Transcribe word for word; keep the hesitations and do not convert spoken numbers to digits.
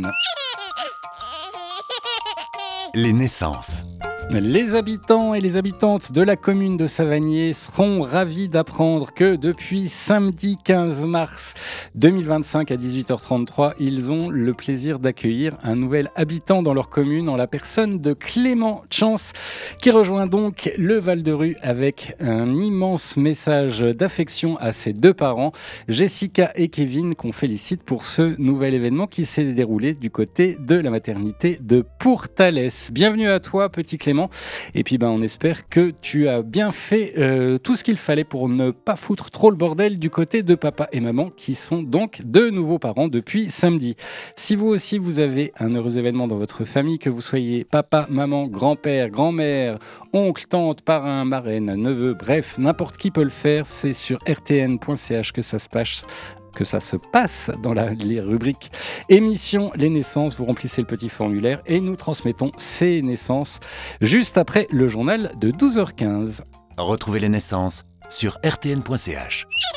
commune. Les naissances. Les habitants et les habitantes de la commune de Savagnier seront ravis d'apprendre que depuis samedi quinze mars deux mille vingt-cinq à dix-huit heures trente-trois, ils ont le plaisir d'accueillir un nouvel habitant dans leur commune en la personne de Clément Chance, qui rejoint donc le Val-de-Rue avec un immense message d'affection à ses deux parents, Jessica et Kevin, qu'on félicite pour ce nouvel événement qui s'est déroulé du côté de la maternité de Pourtalès. Bienvenue à toi, petit Clément. Et puis ben, on espère que tu as bien fait euh, tout ce qu'il fallait pour ne pas foutre trop le bordel du côté de papa et maman qui sont donc de nouveaux parents depuis samedi. Si vous aussi vous avez un heureux événement dans votre famille, que vous soyez papa, maman, grand-père, grand-mère, oncle, tante, parrain, marraine, neveu, bref, n'importe qui peut le faire, c'est sur r t n point c h que ça se passe. que ça se passe dans la les rubriques émission Les Naissances. Vous remplissez le petit formulaire et nous transmettons ces naissances juste après le journal de douze heures quinze. Retrouvez les naissances sur r t n point c h.